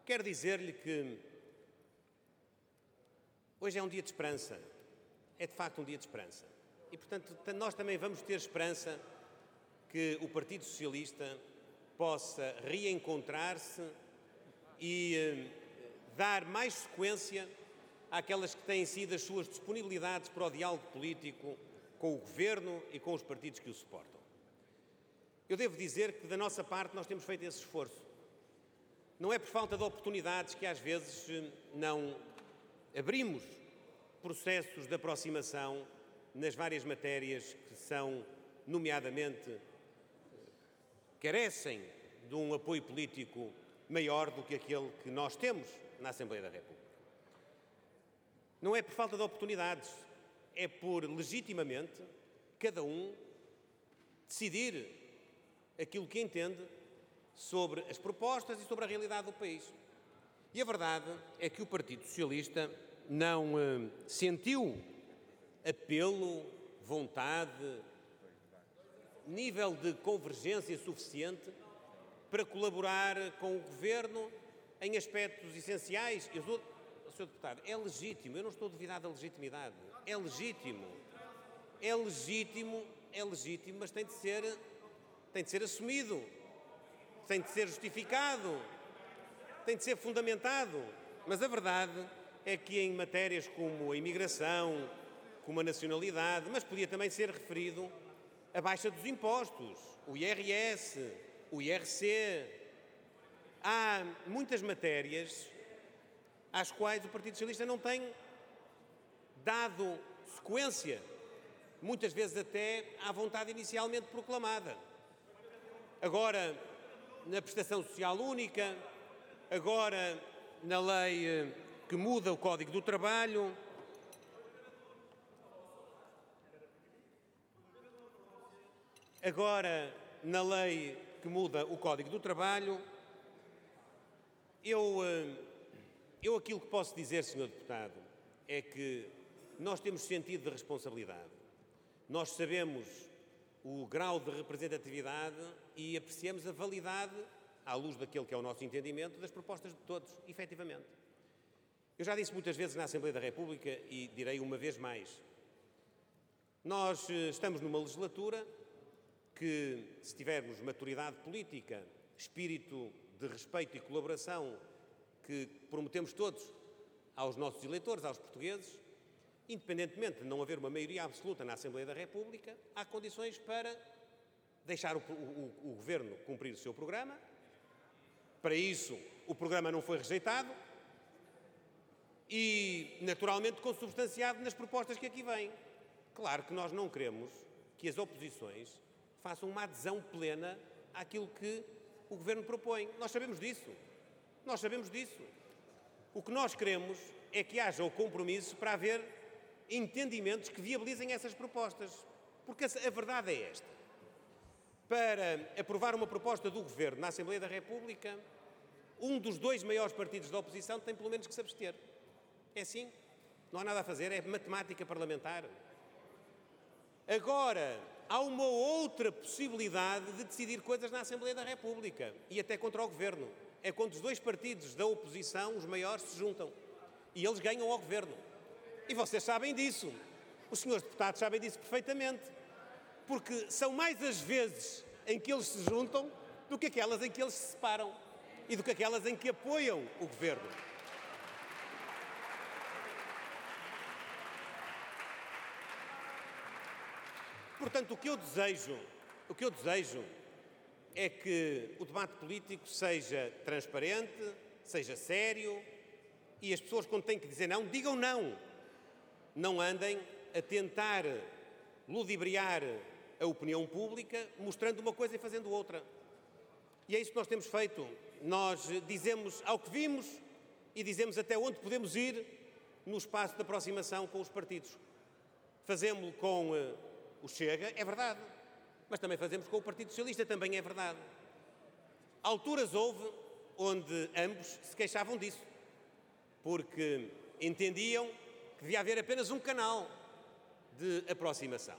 quero dizer-lhe que hoje é um dia de esperança. É de facto um dia de esperança. E, portanto, nós também vamos ter esperança que o Partido Socialista possa reencontrar-se e dar mais sequência àquelas que têm sido as suas disponibilidades para o diálogo político com o Governo e com os partidos que o suportam. Eu devo dizer que, da nossa parte, nós temos feito esse esforço. Não é por falta de oportunidades que, às vezes, não abrimos processos de aproximação nas várias matérias que são, nomeadamente, carecem de um apoio político maior do que aquele que nós temos na Assembleia da República. Não é por falta de oportunidades, é por, legitimamente, cada um decidir aquilo que entende sobre as propostas e sobre a realidade do país. E a verdade é que o Partido Socialista não sentiu apelo, vontade, nível de convergência suficiente para colaborar com o Governo em aspectos essenciais. Sr. Deputado, é legítimo, eu não estou a duvidar da legitimidade. É legítimo, mas tem de ser assumido, tem de ser justificado, tem de ser fundamentado. Mas a verdade é que em matérias como a imigração, como a nacionalidade, mas podia também ser referido a baixa dos impostos, o IRS, o IRC. Há muitas matérias às quais o Partido Socialista não tem dado sequência, muitas vezes até à vontade inicialmente proclamada. Agora na prestação social única, agora na lei que muda o Código do Trabalho. Agora, na lei que muda o Código do Trabalho, eu aquilo que posso dizer, Sr. Deputado, é que nós temos sentido de responsabilidade. Nós sabemos o grau de representatividade e apreciamos a validade, à luz daquele que é o nosso entendimento, das propostas de todos, efetivamente. Eu já disse muitas vezes na Assembleia da República e direi uma vez mais. Nós estamos numa legislatura que, se tivermos maturidade política, espírito de respeito e colaboração que prometemos todos aos nossos eleitores, aos portugueses, independentemente de não haver uma maioria absoluta na Assembleia da República, há condições para deixar o Governo cumprir o seu programa. Para isso, o programa não foi rejeitado e, naturalmente, consubstanciado nas propostas que aqui vêm. Claro que nós não queremos que as oposições façam uma adesão plena àquilo que o Governo propõe. Nós sabemos disso. O que nós queremos é que haja o compromisso para haver entendimentos que viabilizem essas propostas. Porque a verdade é esta. Para aprovar uma proposta do Governo na Assembleia da República, um dos dois maiores partidos da oposição tem pelo menos que se abster. É assim. Não há nada a fazer. É matemática parlamentar. Agora, há uma outra possibilidade de decidir coisas na Assembleia da República e até contra o Governo. É quando os dois partidos da oposição, os maiores, se juntam e eles ganham ao Governo. E vocês sabem disso. Os senhores deputados sabem disso perfeitamente. Porque são mais as vezes em que eles se juntam do que aquelas em que eles se separam e do que aquelas em que apoiam o Governo. Portanto, o que eu desejo é que o debate político seja transparente, seja sério e as pessoas, quando têm que dizer não, digam não. Não andem a tentar ludibriar a opinião pública, mostrando uma coisa e fazendo outra. E é isso que nós temos feito. Nós dizemos ao que vimos e dizemos até onde podemos ir no espaço de aproximação com os partidos. Fazemos-lo com o Chega, é verdade, mas também fazemos com o Partido Socialista, também é verdade. Alturas houve onde ambos se queixavam disso, porque entendiam que devia haver apenas um canal de aproximação.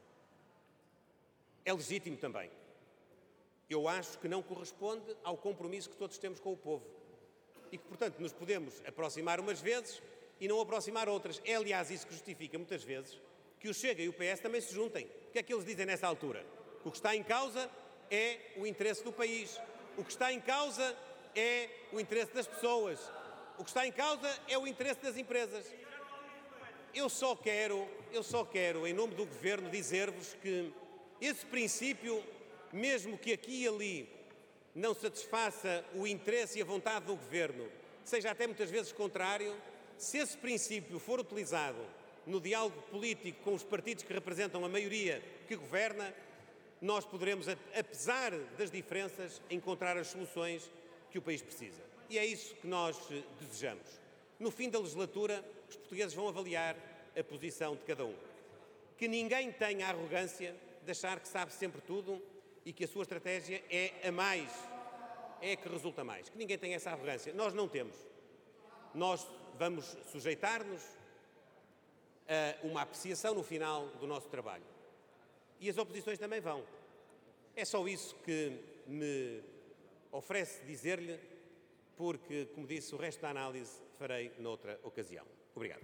É legítimo também. Eu acho que não corresponde ao compromisso que todos temos com o povo. e que, portanto, nos podemos aproximar umas vezes e não aproximar outras. É, aliás, isso que justifica, muitas vezes, que o Chega e o PS também se juntem. O que é que eles dizem nessa altura? Que o que está em causa é o interesse do país. O que está em causa é o interesse das pessoas. O que está em causa é o interesse das empresas. Eu só quero, em nome do Governo, dizer-vos que esse princípio, mesmo que aqui e ali não satisfaça o interesse e a vontade do Governo, seja até muitas vezes contrário, se esse princípio for utilizado no diálogo político com os partidos que representam a maioria que governa, nós poderemos, apesar das diferenças, encontrar as soluções que o país precisa. E é isso que nós desejamos. No fim da legislatura, os portugueses vão avaliar a posição de cada um. Que ninguém tenha a arrogância de achar que sabe sempre tudo e que a sua estratégia é a mais, é a que resulta mais. Que ninguém tenha essa arrogância. Nós não temos. Nós vamos sujeitar-nos a uma apreciação no final do nosso trabalho. E as oposições também vão. É só isso que me oferece dizer-lhe, porque, como disse, o resto da análise farei noutra ocasião. Obrigado.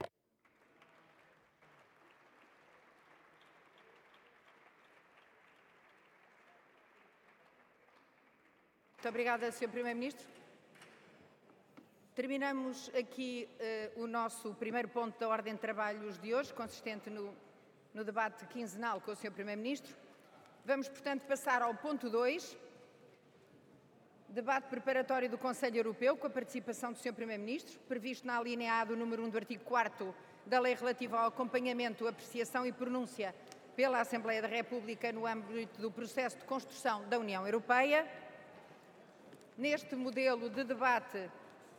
Muito obrigada, Sr. Primeiro-Ministro. Terminamos aqui o nosso primeiro ponto da ordem de trabalhos de hoje, consistente no debate quinzenal com o Sr. Primeiro-Ministro. Vamos, portanto, passar ao ponto 2, debate preparatório do Conselho Europeu, com a participação do Sr. Primeiro-Ministro, previsto na alínea A do número 1 do artigo 4º da Lei relativa ao acompanhamento, apreciação e pronúncia pela Assembleia da República no âmbito do processo de construção da União Europeia. Neste modelo de debate,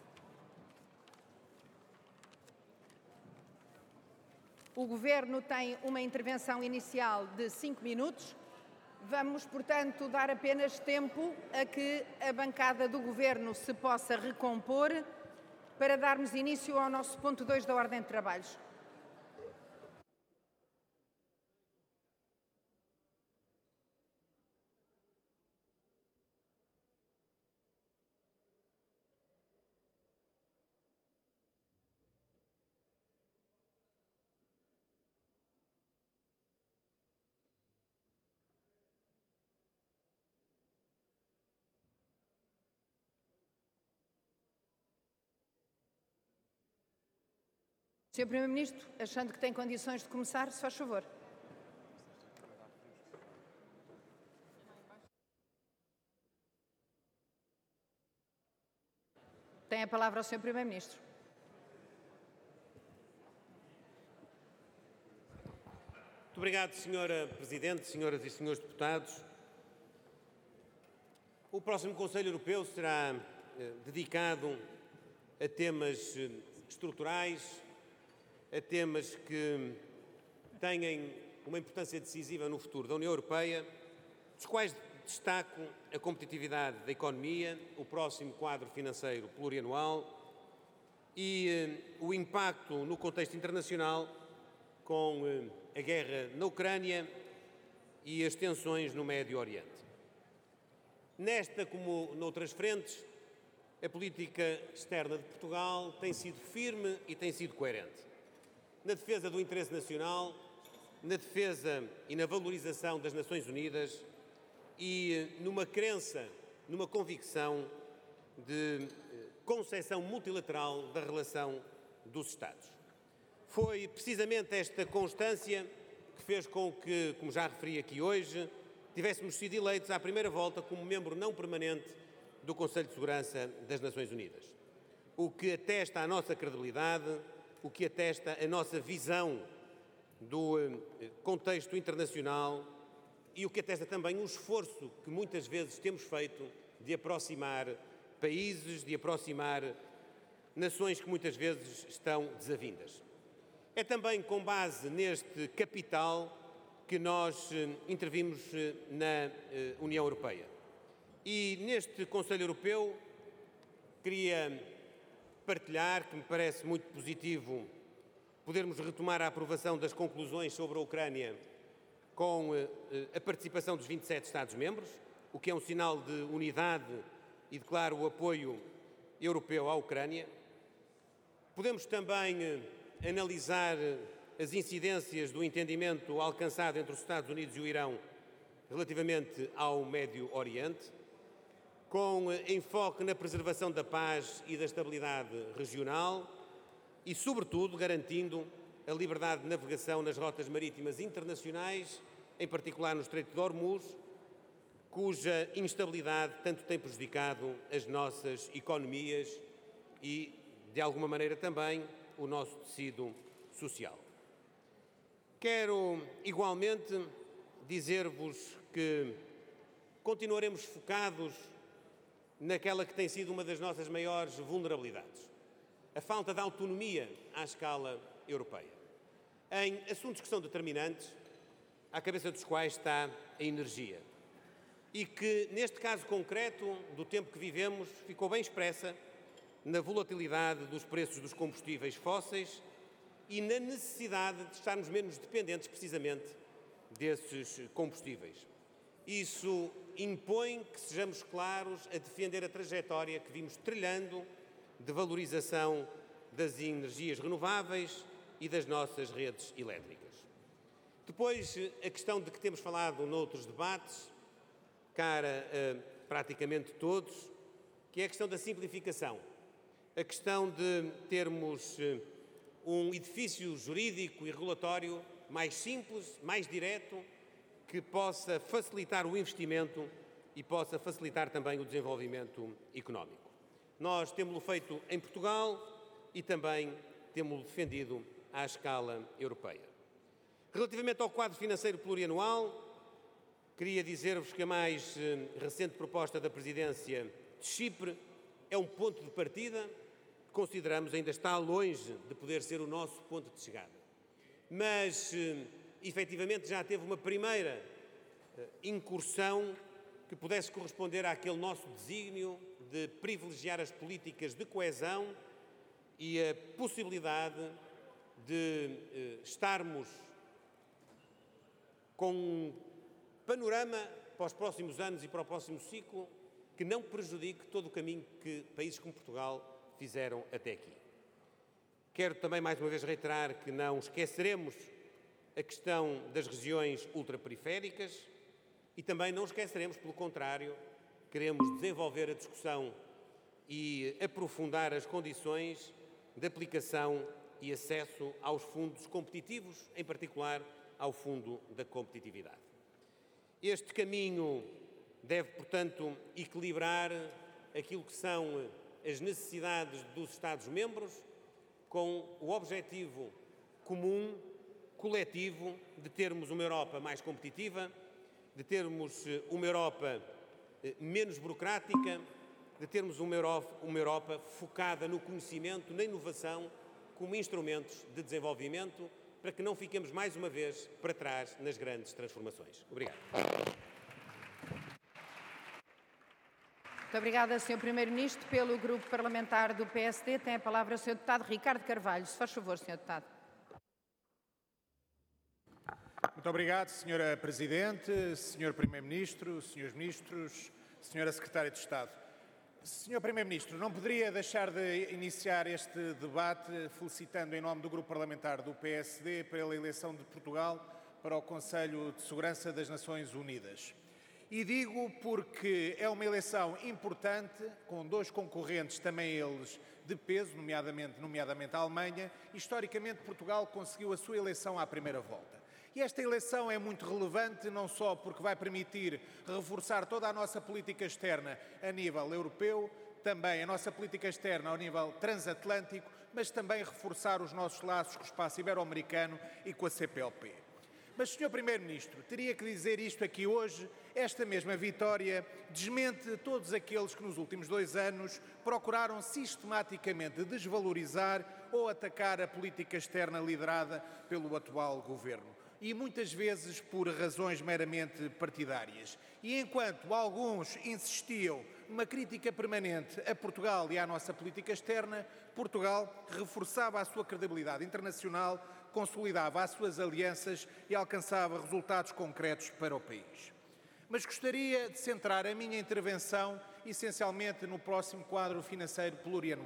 o Governo tem uma intervenção inicial de 5 minutos. Vamos, portanto, dar apenas tempo a que a bancada do Governo se possa recompor para darmos início ao nosso ponto 2 da ordem de trabalhos. Sr. Primeiro-Ministro, achando que tem condições de começar, se faz favor. Tem a palavra o Sr. Primeiro-Ministro. Muito obrigado, Sra. Presidente, senhoras e senhores deputados. O próximo Conselho Europeu será dedicado a temas estruturais, a temas que têm uma importância decisiva no futuro da União Europeia, dos quais destaco a competitividade da economia, o próximo quadro financeiro plurianual e o impacto no contexto internacional com a guerra na Ucrânia e as tensões no Médio Oriente. Nesta, como noutras frentes, a política externa de Portugal tem sido firme e tem sido coerente. Na defesa do interesse nacional, na defesa e na valorização das Nações Unidas e numa crença, numa convicção de concepção multilateral da relação dos Estados. Foi precisamente esta constância que fez com que, como já referi aqui hoje, tivéssemos sido eleitos à primeira volta como membro não permanente do Conselho de Segurança das Nações Unidas. O que atesta a nossa credibilidade, o que atesta a nossa visão do contexto internacional e o que atesta também o esforço que muitas vezes temos feito de aproximar países, de aproximar nações que muitas vezes estão desavindas. É também com base neste capital que nós intervimos na União Europeia. E neste Conselho Europeu queria partilhar, que me parece muito positivo, podermos retomar a aprovação das conclusões sobre a Ucrânia com a participação dos 27 Estados-membros, o que é um sinal de unidade e, declaro, o apoio europeu à Ucrânia. Podemos também analisar as incidências do entendimento alcançado entre os Estados Unidos e o Irão relativamente ao Médio Oriente, com enfoque na preservação da paz e da estabilidade regional e, sobretudo, garantindo a liberdade de navegação nas rotas marítimas internacionais, em particular no Estreito de Hormuz, cuja instabilidade tanto tem prejudicado as nossas economias e, de alguma maneira, também o nosso tecido social. Quero, igualmente, dizer-vos que continuaremos focados naquela que tem sido uma das nossas maiores vulnerabilidades, a falta de autonomia à escala europeia, em assuntos que são determinantes, à cabeça dos quais está a energia, e que, neste caso concreto do tempo que vivemos, ficou bem expressa na volatilidade dos preços dos combustíveis fósseis e na necessidade de estarmos menos dependentes, precisamente, desses combustíveis. Isso impõe que sejamos claros a defender a trajetória que vimos trilhando de valorização das energias renováveis e das nossas redes elétricas. Depois, a questão de que temos falado noutros debates, cara a praticamente todos, que é a questão da simplificação, a questão de termos um edifício jurídico e regulatório mais simples, mais direto, que possa facilitar o investimento e possa facilitar também o desenvolvimento económico. Nós temos-lo feito em Portugal e também temos-lo defendido à escala europeia. Relativamente ao quadro financeiro plurianual, queria dizer-vos que a mais recente proposta da presidência de Chipre é um ponto de partida que consideramos ainda está longe de poder ser o nosso ponto de chegada. Mas, efetivamente, já teve uma primeira incursão que pudesse corresponder àquele nosso desígnio de privilegiar as políticas de coesão e a possibilidade de estarmos com um panorama para os próximos anos e para o próximo ciclo que não prejudique todo o caminho que países como Portugal fizeram até aqui. Quero também mais uma vez reiterar que não esqueceremos a questão das regiões ultraperiféricas e também não esqueceremos, pelo contrário, queremos desenvolver a discussão e aprofundar as condições de aplicação e acesso aos fundos competitivos, em particular ao Fundo da Competitividade. Este caminho deve, portanto, equilibrar aquilo que são as necessidades dos Estados-membros com o objetivo comum, coletivo, de termos uma Europa mais competitiva, de termos uma Europa menos burocrática, de termos uma Europa focada no conhecimento, na inovação, como instrumentos de desenvolvimento, para que não fiquemos mais uma vez para trás nas grandes transformações. Obrigado. Muito obrigada, Sr. Primeiro-Ministro. Pelo Grupo Parlamentar do PSD, tem a palavra o Sr. Deputado Ricardo Carvalho. Se faz favor, Sr. Deputado. Muito obrigado, Sra. Presidente, Sr. Primeiro-Ministro, Srs. Ministros, Sra. Secretária de Estado. Sr. Primeiro-Ministro, não poderia deixar de iniciar este debate felicitando em nome do Grupo Parlamentar do PSD pela eleição de Portugal para o Conselho de Segurança das Nações Unidas. E digo porque é uma eleição importante, com dois concorrentes, também eles de peso, nomeadamente a Alemanha. Historicamente, Portugal conseguiu a sua eleição à primeira volta. E esta eleição é muito relevante, não só porque vai permitir reforçar toda a nossa política externa a nível europeu, também a nossa política externa ao nível transatlântico, mas também reforçar os nossos laços com o espaço ibero-americano e com a CPLP. Mas, Sr. Primeiro-Ministro, teria que dizer isto aqui hoje, esta mesma vitória desmente todos aqueles que nos últimos 2 anos procuraram sistematicamente desvalorizar ou atacar a política externa liderada pelo atual governo. E muitas vezes por razões meramente partidárias. E enquanto alguns insistiam numa crítica permanente a Portugal e à nossa política externa, Portugal reforçava a sua credibilidade internacional, consolidava as suas alianças e alcançava resultados concretos para o país. Mas gostaria de centrar a minha intervenção essencialmente no próximo quadro financeiro plurianual.